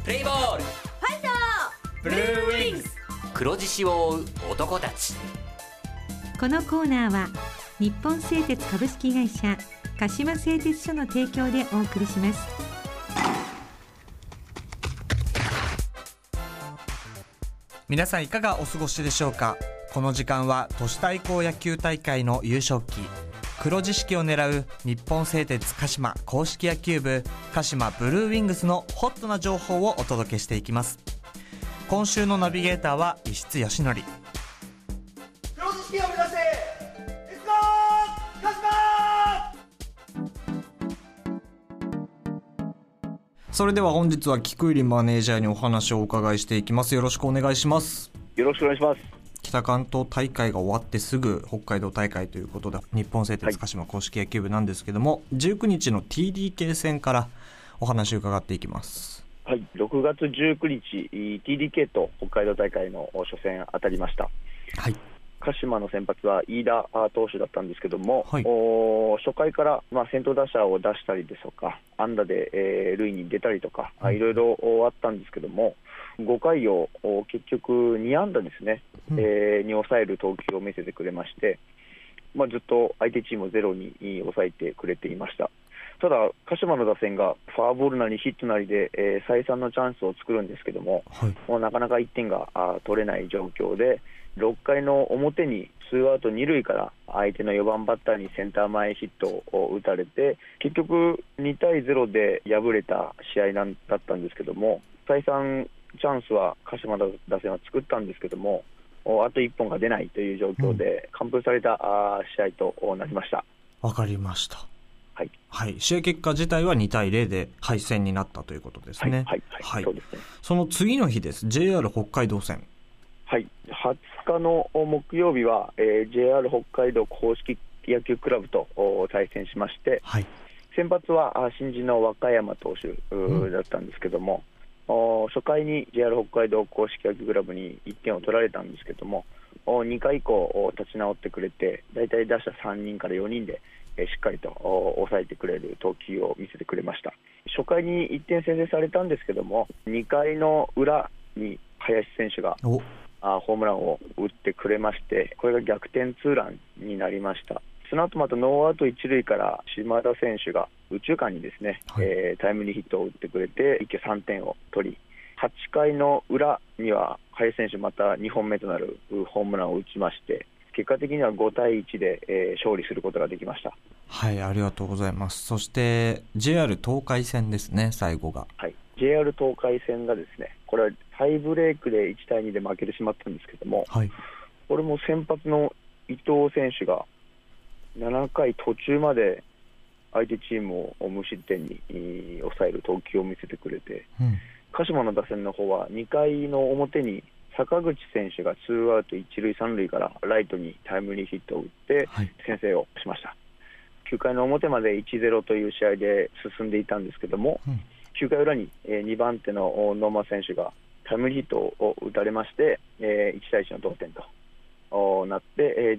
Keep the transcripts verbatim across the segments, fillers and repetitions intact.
プレイボール、 ファイト、 ブルーウィングス、黒獅子を追う男たち。 このコーナーは日本製鉄株式会社鹿島製鉄所の提供でお送りします。 皆さんいかがお過ごしでしょうか。この時間は都市対抗野球大会の優勝旗黒獅子を狙う日本製鉄鹿島公式野球部鹿島ブルーウィングスのホットな情報をお届けしていきます。今週のナビゲーターは石津義則。 黒獅子を目指せ、レッツゴー鹿島。 それでは本日は菊入マネージャーにお話をお伺いしていきます。よろしくお願いします。 よろしくお願いします。 北関東大会が終わってすぐ北海道大会ということで、日本製鉄鹿島公式野球部なんですけども、はい、じゅうくにちの ティーディーケー 戦からお話を伺っていきます。 はい、ろくがつじゅうくにち ティーディーケー と北海道大会の初戦当たりました。はい、鹿島の先発は飯田投手だったんですけども、はい、お初回から、まあ、先頭打者を出したりですとか安打で、えー、塁に出たりとか、うん、いろいろあったんですけども、ごかいを結局に安打ですね、うん、えー、に抑える投球を見せてくれまして、まあ、ずっと相手チームをゼロに抑えてくれていました。ただ鹿島の打線がフォアボールなりヒットなりで、えー、再三のチャンスを作るんですけども、はい、もうなかなかいってんが取れない状況で、ろっかいの表にツーアウトにるいから相手のよばんバッターにセンター前ヒットを打たれて、結局にたいゼロで敗れた試合なんだったんですけども、再三チャンスは鹿島打線は作ったんですけども、あといっぽんが出ないという状況で完封された試合となりました。 わかりました。 はいはい、試合結果自体はにたいゼロで敗戦になったということですね。 はいはいはい、そうですね。 その次の日です。 ジェイアール 北海道戦。 はい、はつかの木曜日は、えー、ジェイアール 北海道公式野球クラブと対戦しまして、はい、先発は新人の和歌山投手、うん、だったんですけども、初回に ジェイアール 北海道公式野球クラブにいってんを取られたんですけども、にかい以降立ち直ってくれて、だいたい打者さんにんからよにんでしっかりと抑えてくれる投球を見せてくれました。初回にいってん先制されたんですけども、にかいの裏に林選手がホームランを打ってくれまして、これが逆転ツーランになりました。その後またノーアウトいちるいから島田選手が右中間にですね、はい、えー、タイムリーヒットを打ってくれて一挙さんてんを取り、はちかいの裏には林選手またにほんめとなるホームランを打ちまして、結果的にはごたいいちで、えー、勝利することができました。 はい、ありがとうございます。そして ジェイアール 東海戦ですね、最後が。 はい、ジェイアール 東海戦がですね、これはタイブレークでいちたいにで負けてしまったんですけども、はい、これも先発の伊藤選手がななかい途中まで相手チームを無失点に抑える投球を見せてくれて、うん、鹿島の打線の方はにかいの表に坂口選手がツーアウトいちるいさんるいからライトにタイムリーヒットを打って先制をしました。はい、きゅうかいの表まで いちたいゼロ という試合で進んでいたんですけども、うん、きゅうかい裏ににばんての野間選手がタイムリーヒットを打たれまして、いちたいいちの同点となって、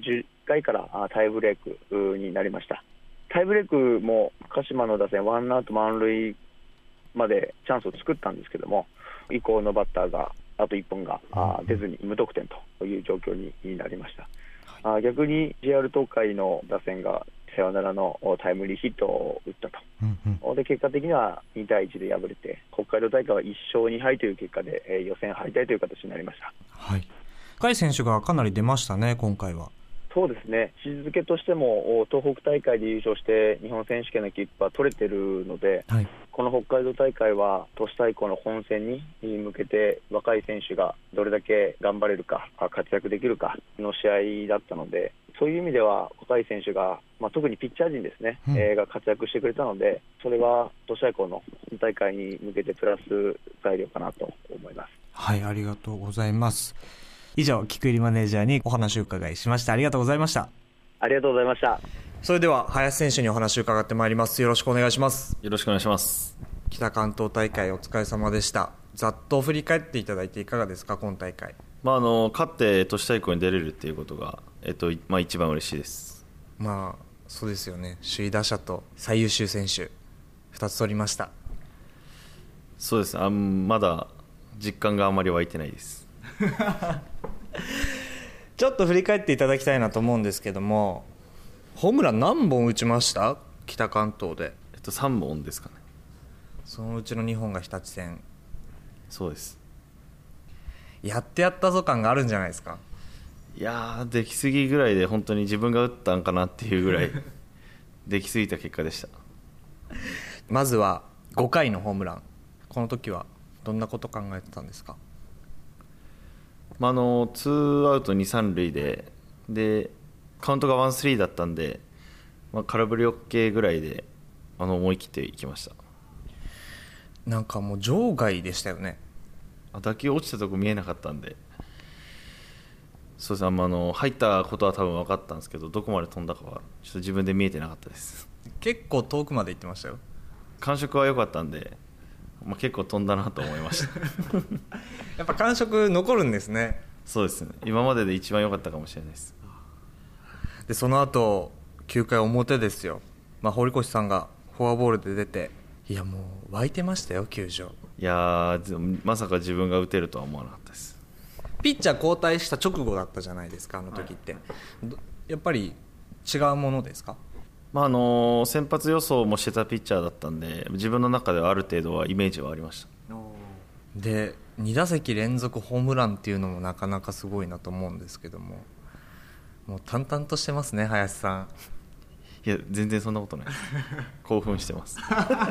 じゅっかいからタイブレークになりました。タイブレークも鹿島の打線ワンアウト満塁までチャンスを作ったんですけども、以降のバッターがあといっぽんが出ずに無得点という状況になりました。はい、逆に ジェイアール 東海の打線がサヨナラのタイムリーヒットを打ったと、うんうん、で結果的にはにたいいちで敗れて、北海道大会はいっしょうにはいという結果で、えー、予選敗退という形になりました。 はい、甲斐選手がかなり出ましたね、今回は。 そうですね、位置づけとしても東北大会で優勝して日本選手権の切符は取れているので、はい、この北海道大会は都市対抗の本戦に向けて若い選手がどれだけ頑張れるか活躍できるかの試合だったので、そういう意味では若い選手が、まあ、特にピッチャー陣ですね、うん、えー、が活躍してくれたので、それは都市対抗の本大会に向けてプラス材料かなと思います。 はい、ありがとうございます。以上、菊入マネージャーにお話を伺いしました。ありがとうございました。 ありがとうございました。 それでは林選手にお話を伺ってまいります。よろしくお願いします。 よろしくお願いします。 北関東大会お疲れ様でした。ざっと振り返っていただいていかがですか、今大会。 まあ、あの勝って都市対抗に出れるっていうことが、えっとまあ、一番嬉しいです。 まあそうですよね、首位打者と最優秀選手ふたつ取りました。 そうです。あまだ実感があまり湧いてないですちょっと振り返っていただきたいなと思うんですけども、ホームラン何本打ちました？北関東で。 えっとさんぼんですかね。 そのうちのにほんが日立戦。 そうです。 やってやったぞ感があるんじゃないですか？ いやー、できすぎぐらいで本当に自分が打ったんかなっていうぐらいできすぎた結果でした。 まずはごかいのホームラン、この時はどんなこと考えてたんですか？ まあ、あのツーアウトに、さん塁ででカウントがワンスリーだったんで、まあ、空振り OK ぐらいであの思い切っていきました。 なんかもう場外でしたよね。 あ打球落ちたとこ見えなかったんで、そうですね、あの入ったことは多分分かったんですけど、どこまで飛んだかはちょっと自分で見えてなかったです。 結構遠くまで行ってましたよ。 感触は良かったんで、まあ、結構飛んだなと思いましたやっぱ感触残るんですね。 そうですね、今までで一番良かったかもしれないです。 でその後きゅうかい表ですよ、まあ、堀越さんがフォアボールで出て、いやもう湧いてましたよ球場。 いやまさか自分が打てるとは思わなかったです。 ピッチャー交代した直後だったじゃないですか、あの時って、はい、やっぱり違うものですか？ まあ、あの先発予想もしてたピッチャーだったんで、自分の中ではある程度はイメージはありました。 でに打席連続ホームランっていうのもなかなかすごいなと思うんですけども、もう淡々としてますね林さん。 いや全然そんなことないです興奮してます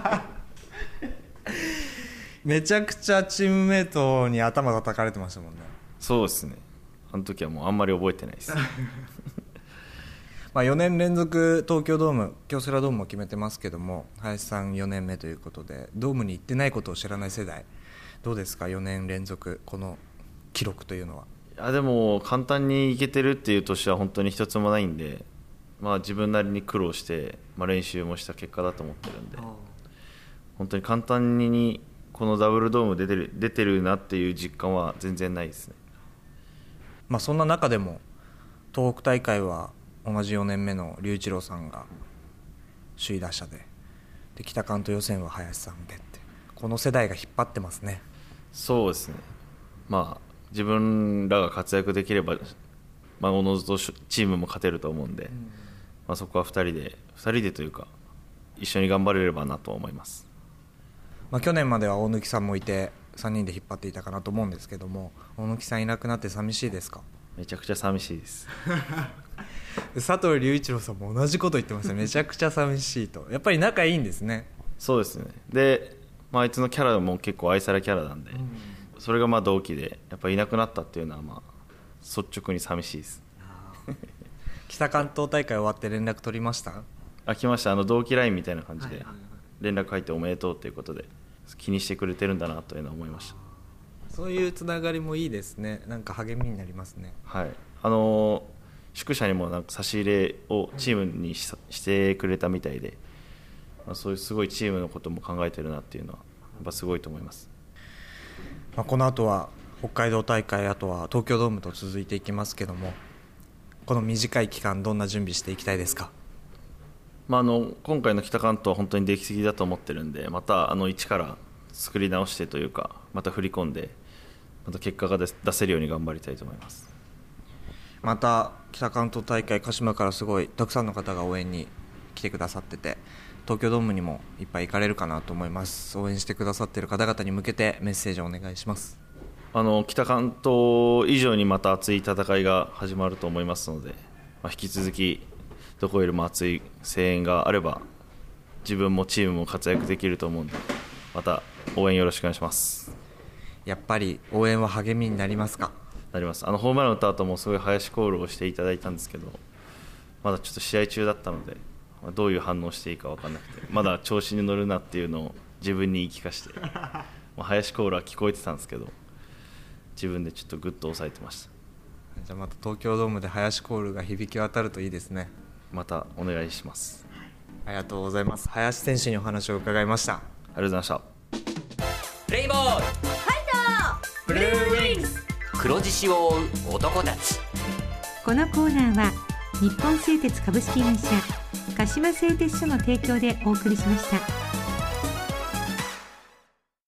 めちゃくちゃチームメイトに頭叩かれてましたもんね。 そうですね、あの時はもうあんまり覚えてないですまあよねん連続東京ドーム、京セラドームも決めてますけども、林さんよねんめということでドームに行ってないことを知らない世代、どうですかよねん連続この記録というのは。 いやでも簡単にいけてるっていう年は本当に一つもないんで、まあ、自分なりに苦労して、まあ、練習もした結果だと思ってるんで、本当に簡単にこのダブルドーム出てる、出てるなっていう実感は全然ないですね。 まあ、そんな中でも東北大会は同じよねんめの龍一郎さんが首位打者 で, で北関東予選は林さんでって、この世代が引っ張ってますね。 そうですね、まあ、自分らが活躍できれば、まあ、おのずとチームも勝てると思うんで、うんまあ、そこはふたりでふたりでというか一緒に頑張れればなと思います。 まあ、去年までは大貫さんもいてさんにんで引っ張っていたかなと思うんですけども、大貫さんいなくなって寂しいですか？ めちゃくちゃ寂しいです佐藤隆一郎さんも同じこと言ってましためちゃくちゃ寂しいと。やっぱり仲いいんですね。 そうですね。で、まあ、あいつのキャラも結構愛されキャラなんで、うん、それがまあ同期でやっぱいなくなったっていうのはまあ率直に寂しいです北関東大会終わって連絡取りました？ あ来ました。あの同期ラインみたいな感じで連絡入っておめでとうということで気にしてくれてるんだなというのは思いました。 そういうつながりもいいですね。なんか励みになりますね。 はい、あの宿舎にもなんか差し入れをチームに し, してくれたみたいで、まあ、そういうすごいチームのことも考えてるなっていうのはやっぱすごいと思います。 まあ、この後は北海道大会、あとは東京ドームと続いていきますけども、この短い期間どんな準備していきたいですか？ まあ、あの今回の北関東は本当に出来すぎだと思ってるんで、またあの一から作り直してというかまた振り込んでまた結果が出せるように頑張りたいと思います。 また北関東大会鹿島からすごいたくさんの方が応援に来てくださってて、東京ドームにもいっぱい行かれるかなと思います。応援してくださっている方々に向けてメッセージをお願いします。 あの北関東以上にまた熱い戦いが始まると思いますので、まあ、引き続きどこよりも熱い声援があれば自分もチームも活躍できると思うんで、また応援よろしくお願いします。 やっぱり応援は励みになりますか？ なります。あのホームラン打った後もすごい林コールをしていただいたんですけど、まだちょっと試合中だったのでどういう反応していいか分からなくて、まだ調子に乗るなっていうのを自分に言い聞かせて林コールは聞こえてたんですけど自分でちょっとグッと抑えてました。 じゃあまた東京ドームで林コールが響き渡るといいですね。 またお願いします。 ありがとうございます。林選手にお話を伺いました。ありがとうございました。 プレイボールファイトブルーウィングス黒獅子を追う男たち。 このコーナーは日本製鉄株式会社鹿島製鉄所の提供でお送りしました。